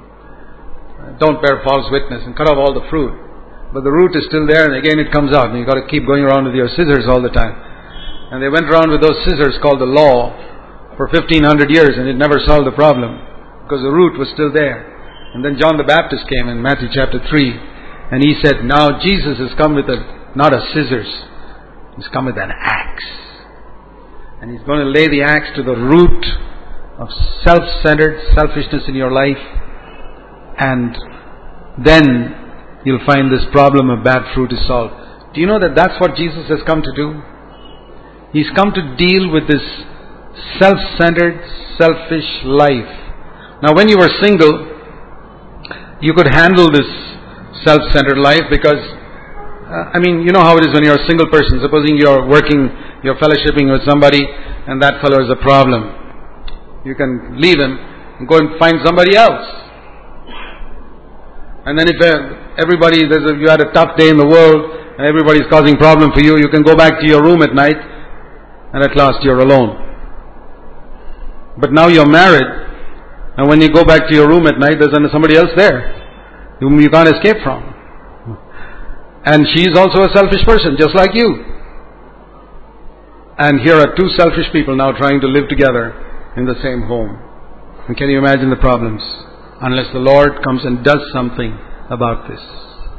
S1: and don't bear false witness, and cut off all the fruit. But the root is still there, and again it comes out, and you've got to keep going around with your scissors all the time. And they went around with those scissors called the law for fifteen hundred years, and it never solved the problem, because the root was still there. And then John the Baptist came in Matthew chapter three, and he said, now Jesus has come with a, not a scissors, he's come with an axe. And he's going to lay the axe to the root of self-centered selfishness in your life, and then you'll find this problem of bad fruit is solved. Do you know that that's what Jesus has come to do? He's come to deal with this self-centered, selfish life. Now, when you were single, you could handle this self-centered life because, uh, I mean, you know how it is when you're a single person. Supposing you're working, you're fellowshipping with somebody and that fellow is a problem. You can leave him and go and find somebody else. And then if uh, everybody, there's a, you had a tough day in the world and everybody's causing problem for you, you can go back to your room at night and at last you're alone. But now you're married, and when you go back to your room at night, there's somebody else there whom you can't escape from. And she's also a selfish person, just like you. And here are two selfish people now trying to live together in the same home. And can you imagine the problems? Unless the Lord comes and does something about this.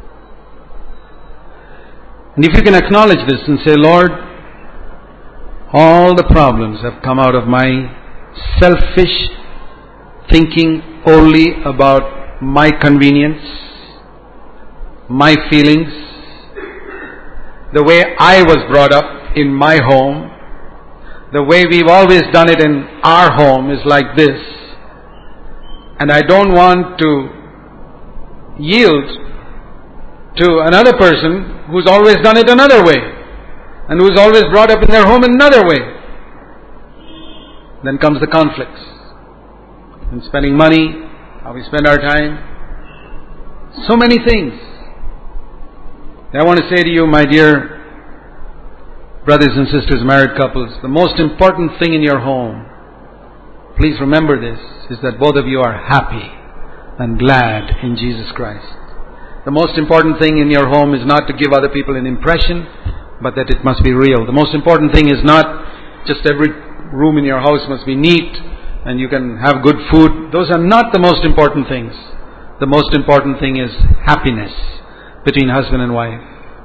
S1: And if you can acknowledge this and say, Lord, all the problems have come out of my selfish thinking only about my convenience, my feelings, the way I was brought up in my home, the way we've always done it in our home is like this, and I don't want to yield to another person who's always done it another way and who's always brought up in their home another way. Then comes the conflicts. In spending money, how we spend our time, so many things. I want to say to you, my dear brothers and sisters, married couples, the most important thing in your home, please remember this, is that both of you are happy and glad in Jesus Christ. The most important thing in your home is not to give other people an impression, but that it must be real. The most important thing is not just every room in your house must be neat and you can have good food. Those are not the most important things. The most important thing is happiness between husband and wife.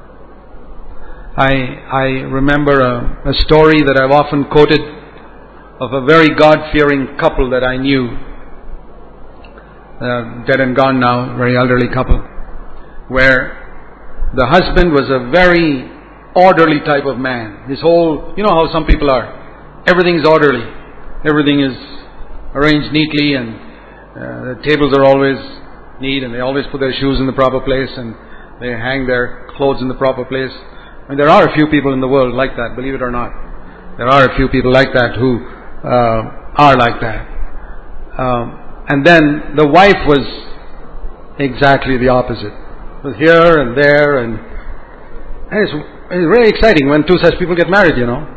S1: I I remember a, a story that I've often quoted of a very God-fearing couple that I knew, uh, dead and gone now, very elderly couple, where the husband was a very orderly type of man. His whole, you know how some people are, everything's orderly, everything is arranged neatly, and uh, the tables are always neat, and they always put their shoes in the proper place, and they hang their clothes in the proper place. And there are a few people in the world like that, believe it or not. There are a few people like that who uh, are like that. Um, and then the wife was exactly the opposite. It was here and there, and, and it's, it's very exciting when two such people get married, you know.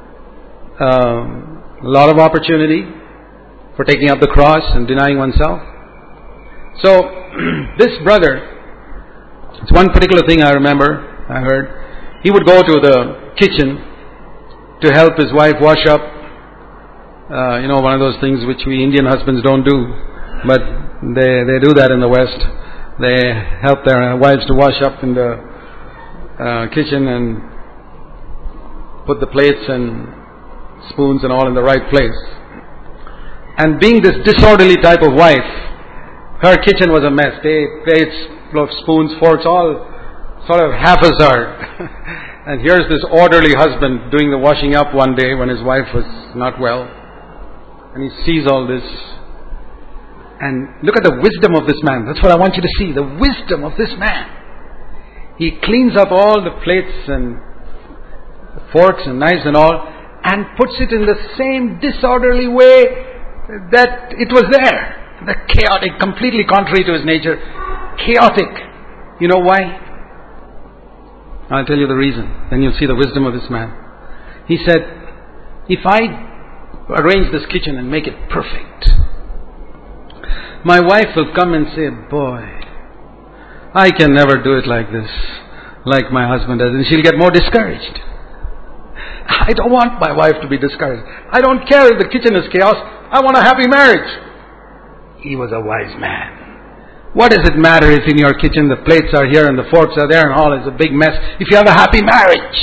S1: Um, a lot of opportunity for taking up the cross and denying oneself. So, this brother, it's one particular thing I remember, I heard. He would go to the kitchen to help his wife wash up. Uh, you know, one of those things which we Indian husbands don't do, but they they do that in the West. They help their wives to wash up in the uh, kitchen and put the plates and spoons and all in the right place. And being this disorderly type of wife, her kitchen was a mess. They plates, spoons, forks, all sort of haphazard. And here's this orderly husband doing the washing up one day when his wife was not well. And he sees all this. And look at the wisdom of this man. That's what I want you to see. The wisdom of this man. He cleans up all the plates and forks and knives and all, and puts it in the same disorderly way that it was there. The chaotic, completely contrary to his nature. Chaotic. You know why? I'll tell you the reason. Then you'll see the wisdom of this man. He said, if I arrange this kitchen and make it perfect, my wife will come and say, boy, I can never do it like this, like my husband does. And she'll get more discouraged. I don't want my wife to be discouraged. I don't care if the kitchen is chaos. I want a happy marriage. He was a wise man. What does it matter if in your kitchen the plates are here and the forks are there and all is a big mess, if you have a happy marriage?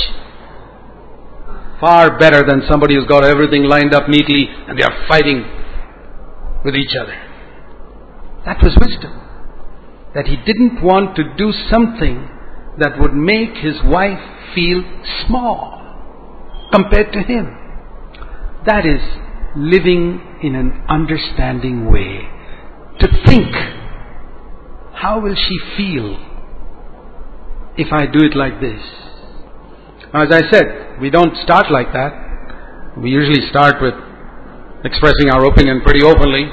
S1: Far better than somebody who's got everything lined up neatly and they are fighting with each other. That was wisdom. That he didn't want to do something that would make his wife feel small compared to him. That is living in an understanding way. To think, how will she feel if I do it like this? Now, as I said, we don't start like that. We usually start with expressing our opinion pretty openly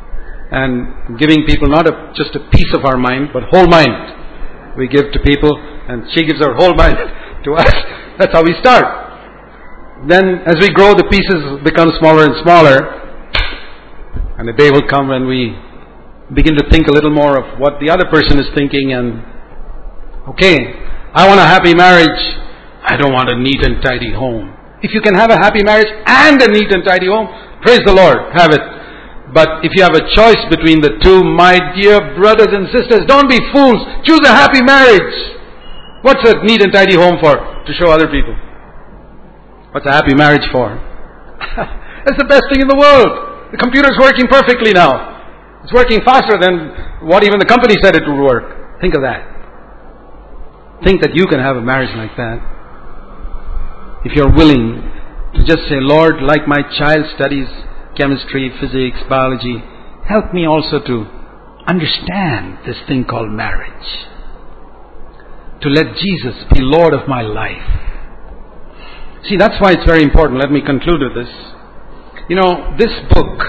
S1: and giving people not a, just a piece of our mind, but whole mind. We give to people and she gives her whole mind to us. That's how we start. Then as we grow, the pieces become smaller and smaller, and the day will come when we begin to think a little more of what the other person is thinking, and okay, I want a happy marriage. I don't want a neat and tidy home. If you can have a happy marriage and a neat and tidy home, praise the Lord, have it. But if you have a choice between the two, my dear brothers and sisters, don't be fools. Choose a happy marriage. What's a neat and tidy home for? To show other people. What's a happy marriage for? That's the best thing in the world. The computer's working perfectly now. It's working faster than what even the company said it would work. Think of that. Think that you can have a marriage like that. If you're willing to just say, Lord, like my child studies chemistry, physics, biology, help me also to understand this thing called marriage. To let Jesus be Lord of my life. See, that's why it's very important. Let me conclude with this. You know, this book,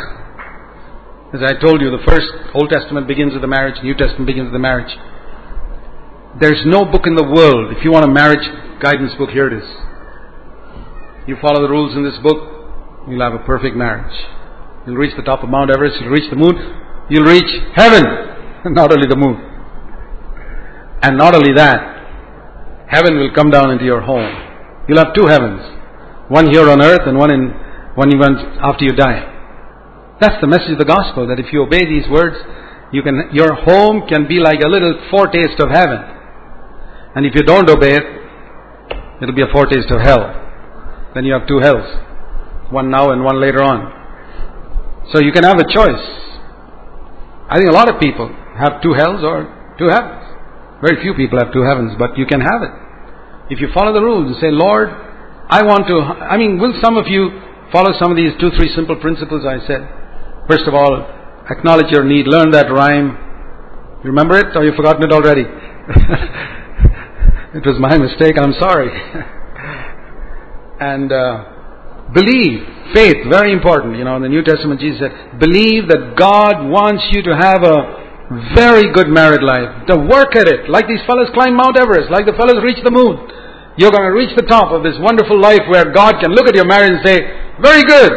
S1: as I told you, the first Old Testament begins with the marriage, New Testament begins with the marriage. There's no book in the world. If you want a marriage guidance book, here it is. You follow the rules in this book, you'll have a perfect marriage. You'll reach the top of Mount Everest, you'll reach the moon, you'll reach heaven, not only the moon. And not only that, heaven will come down into your home. You'll have two heavens, one here on earth and one in when you want, after you die. That's the message of the gospel, that if you obey these words, you can, your home can be like a little foretaste of heaven. And if you don't obey it, it'll be a foretaste of hell. Then you have two hells. One now and one later on. So you can have a choice. I think a lot of people have two hells or two heavens. Very few people have two heavens, but you can have it. If you follow the rules and say, Lord, I want to, I mean, will some of you follow some of these two, three simple principles I said? First of all, acknowledge your need. Learn that rhyme. You remember it, or you've forgotten it already? It was my mistake, I'm sorry. And uh, believe, faith, very important. You know, in the New Testament, Jesus said, believe that God wants you to have a very good married life. To work at it. Like these fellas climb Mount Everest. Like the fellas reach the moon. You're going to reach the top of this wonderful life where God can look at your marriage and say, very good.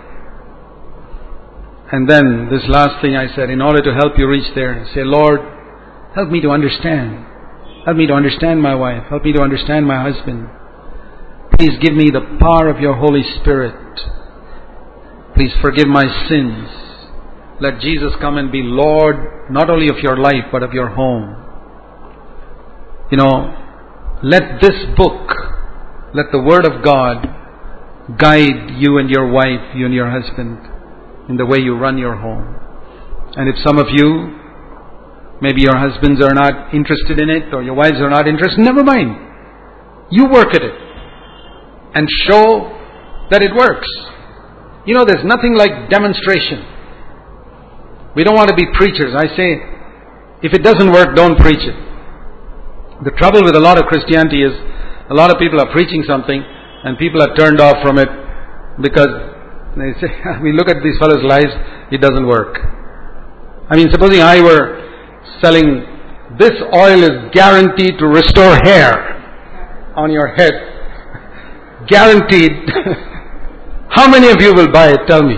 S1: And then this last thing I said, in order to help you reach there, say, Lord, help me to understand. Help me to understand my wife. Help me to understand my husband. Please give me the power of your Holy Spirit. Please forgive my sins. Let Jesus come and be Lord, not only of your life, but of your home. You know, let this book, let the Word of God guide you and your wife, you and your husband, in the way you run your home. And if some of you, maybe your husbands are not interested in it, or your wives are not interested, never mind. You work at it and show that it works. You know, there's nothing like demonstration. We don't want to be preachers. I say, if it doesn't work, don't preach it. The trouble with a lot of Christianity is, a lot of people are preaching something and people are turned off from it because they say, we look at these fellows' lives, it doesn't work. I mean, supposing I were selling, this oil is guaranteed to restore hair on your head. Guaranteed. How many of you will buy it? Tell me.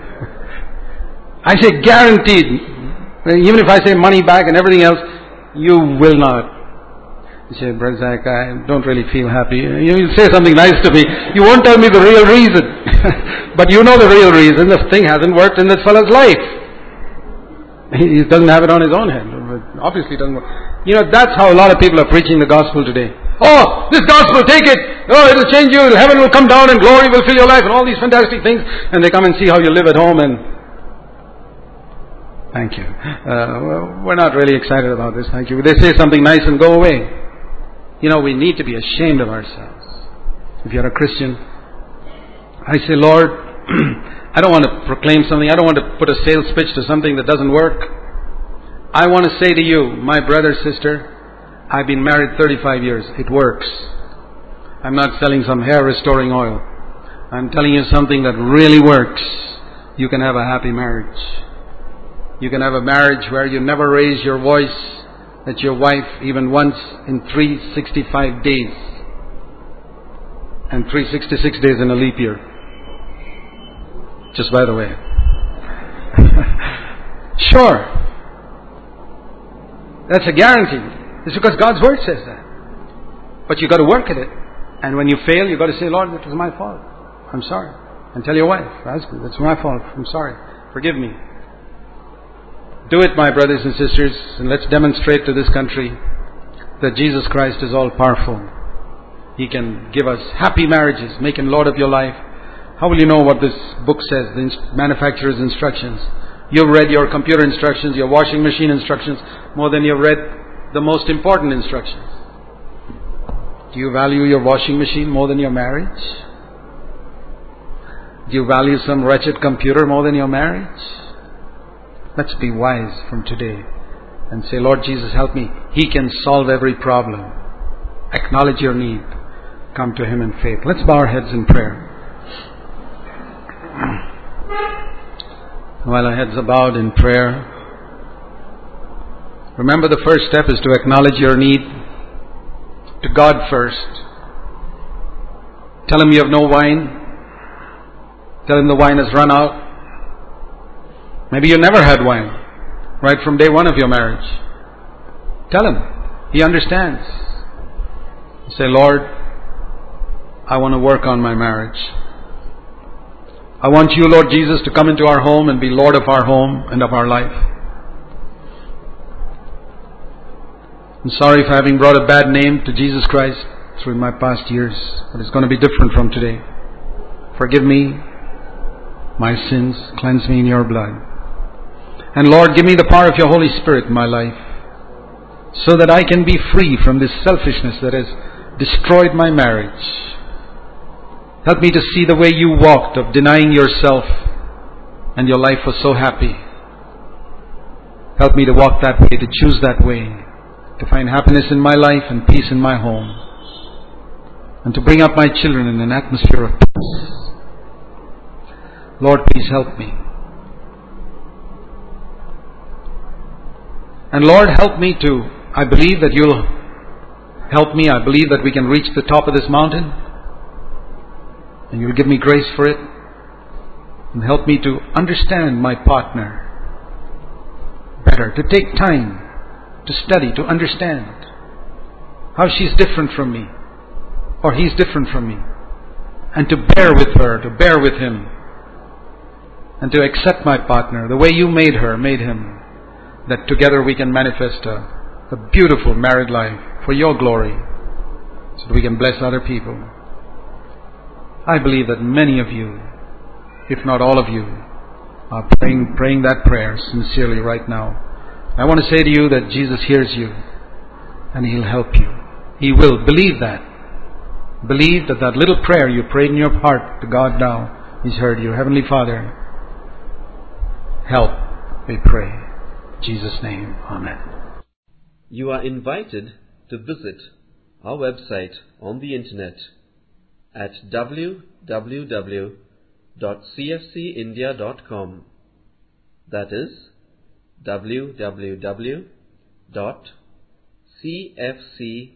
S1: I say guaranteed. Even if I say money back and everything else, you will not. You say, Brother Zach, I don't really feel happy. You say something nice to me. You won't tell me the real reason. But you know the real reason. The thing hasn't worked in this fellow's life. He doesn't have it on his own head. Obviously it doesn't work. You know, that's how a lot of people are preaching the gospel today. Oh, this gospel, take it. Oh, it'll change you. Heaven will come down and glory will fill your life and all these fantastic things. And they come and see how you live at home and thank you. Uh, we're not really excited about this. Thank you. They say something nice and go away. You know, we need to be ashamed of ourselves. If you're a Christian, I say, Lord, I don't want to proclaim something. I don't want to put a sales pitch to something that doesn't work. I want to say to you, my brother, sister, I've been married thirty-five years. It works. I'm not selling some hair restoring oil. I'm telling you something that really works. You can have a happy marriage. You can have a marriage where you never raise your voice at your wife even once in three hundred sixty-five days. And three hundred sixty-six days in a leap year. Just by the way. Sure. That's a guarantee. It's because God's Word says that. But you've got to work at it. And when you fail, you've got to say, Lord, that was my fault. I'm sorry. And tell your wife, husband, that's my fault. I'm sorry. Forgive me. Do it, my brothers and sisters, and let's demonstrate to this country that Jesus Christ is all powerful. He can give us happy marriages, make Him Lord of your life. How will you know what this book says, the manufacturer's instructions? You've read your computer instructions, your washing machine instructions, more than you've read the most important instructions. Do you value your washing machine more than your marriage? Do you value some wretched computer more than your marriage? Let's be wise from today and say, Lord Jesus, help me. He can solve every problem. Acknowledge your need. Come to Him in faith. Let's bow our heads in prayer. While our heads are bowed in prayer, remember the first step is to acknowledge your need to God first. Tell Him you have no wine. Tell Him the wine has run out. Maybe you never had wine right from day one of your marriage. Tell Him. He understands. Say, Lord, I want to work on my marriage. I want you, Lord Jesus, to come into our home and be Lord of our home and of our life. I'm sorry for having brought a bad name to Jesus Christ through my past years, but it's going to be different from today. Forgive me my sins, cleanse me in your blood. And Lord, give me the power of your Holy Spirit in my life, so that I can be free from this selfishness that has destroyed my marriage. Help me to see the way you walked of denying yourself, and your life was so happy. Help me to walk that way, to choose that way, to find happiness in my life and peace in my home, and to bring up my children in an atmosphere of peace. Lord, please help me. And Lord, help me to, I believe that you'll help me. I believe that we can reach the top of this mountain, and you'll give me grace for it, and help me to understand my partner better, to take time to study, to understand how she's different from me, or he's different from me, and to bear with her, to bear with him, and to accept my partner the way you made her, made him, that together we can manifest a, a beautiful married life for your glory, so that we can bless other people. I believe that many of you, if not all of you, are praying, praying that prayer sincerely right now. I want to say to you that Jesus hears you, and He'll help you. He will. Believe that. Believe that that little prayer you prayed in your heart to God now, He's heard you. Heavenly Father, help, we pray. In Jesus' name, Amen.
S2: You are invited to visit our website on the internet at w w w dot c f c india dot com. That is w w w dot c f c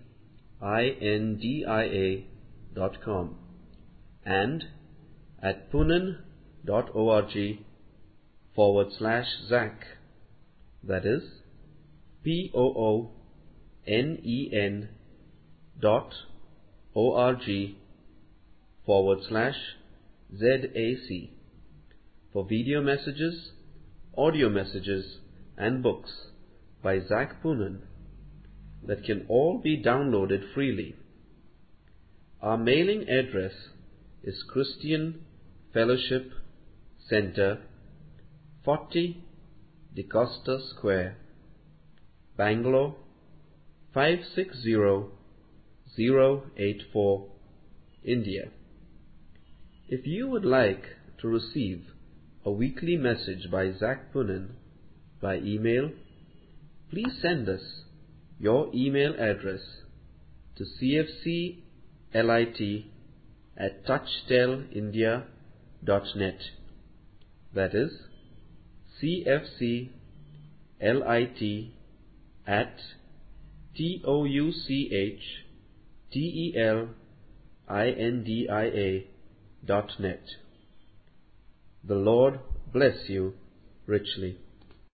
S2: india dot com and at poonen dot org forward slash Zach. That is P O O N E N dot O-R-G forward slash Z A C for video messages, audio messages, and books by Zach Poonen that can all be downloaded freely. Our mailing address is Christian Fellowship Center, forty DeCosta Square, Bangalore five six zero zero eight four, India. If you would like to receive a weekly message by Zach Poonen by email, please send us your email address to cfclit at touchstelindia dot net. That is cfclit at T O U C H T E L I N D I A dot net. The Lord bless you richly.